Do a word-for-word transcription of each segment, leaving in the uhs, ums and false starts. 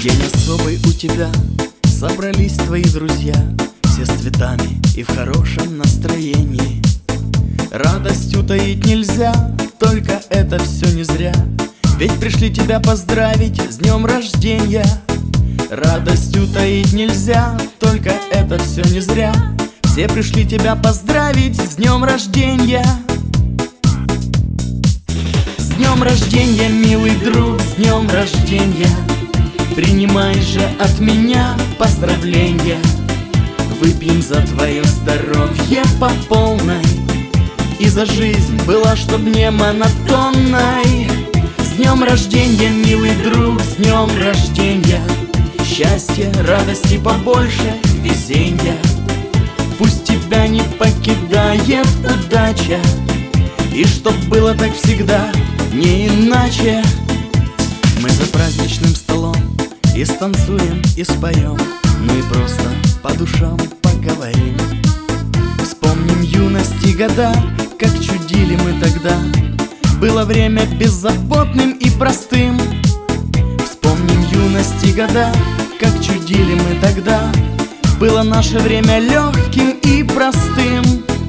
День особый у тебя, собрались твои друзья, все с цветами и в хорошем настроении. Радость утаить нельзя, только это все не зря, ведь пришли тебя поздравить с днем рождения. Радость утаить нельзя, только это все не зря, все пришли тебя поздравить с днем рождения. С днем рождения, милый друг, с днем рождения, принимай же от меня поздравления. Выпьем за твое здоровье по полной, и за жизнь была, чтоб не монотонной. С днем рождения, милый друг, с днем рождения, счастья, радости побольше, везенья. Пусть тебя не покидает удача, и чтоб было так всегда, не иначе. Мы за праздничным столом и станцуем, и споем, ну и просто по душам поговорим. Вспомним юность и года, как чудили мы тогда, было время беззаботным и простым. Вспомним юность и года, как чудили мы тогда, было наше время легким и простым.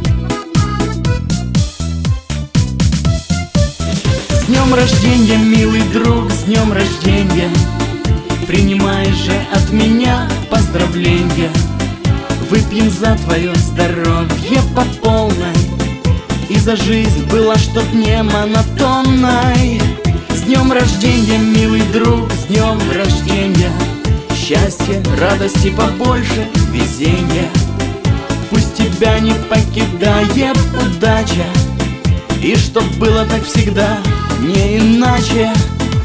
С днем рождения, милый друг, с днем рождения, принимай же от меня поздравления. Выпьем за твое здоровье по полной, и за жизнь была, чтоб не монотонной. С днем рождения, милый друг, с днем рождения, счастья, радости побольше, везенья. Пусть тебя не покидает удача, и чтоб было так всегда, не иначе.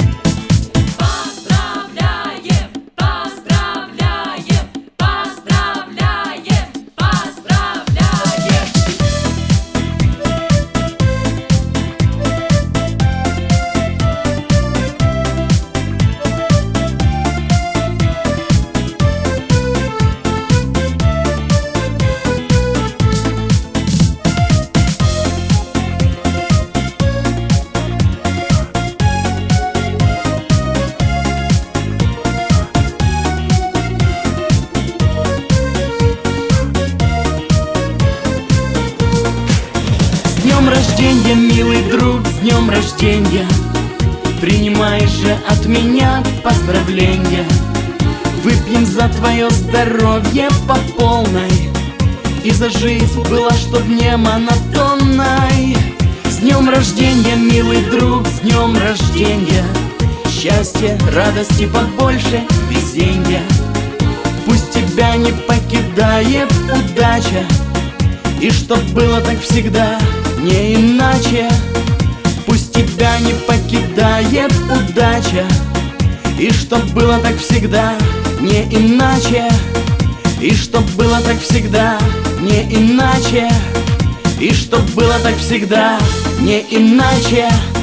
С днем рождения, милый друг, с днем рождения, принимай же от меня поздравления. Выпьем за твое здоровье по полной, и за жизнь была, чтоб не монотонной. С днем рождения, милый друг, с днем рождения, счастья, радости побольше, везенья. Пусть тебя не покидает удача, и чтоб было так всегда, не иначе. Пусть тебя не покидает удача, и чтоб было так всегда, не иначе. И чтоб было так всегда, не иначе. И чтоб было так всегда, не иначе.